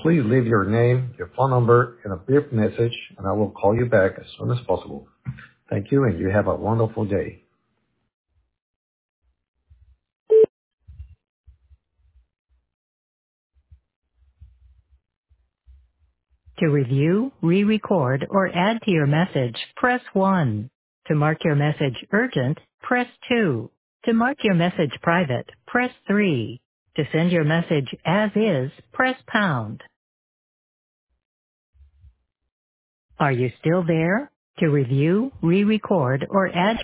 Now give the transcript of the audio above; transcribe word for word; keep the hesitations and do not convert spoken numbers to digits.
Please leave your name, your phone number, and a brief message, and I will call you back as soon as possible. Thank you, and you have a wonderful day. To review, re-record, or add to your message, press one. To mark your message urgent, press two. To mark your message private, press three. To send your message as is, press pound. Are you still there? To review, re-record, or add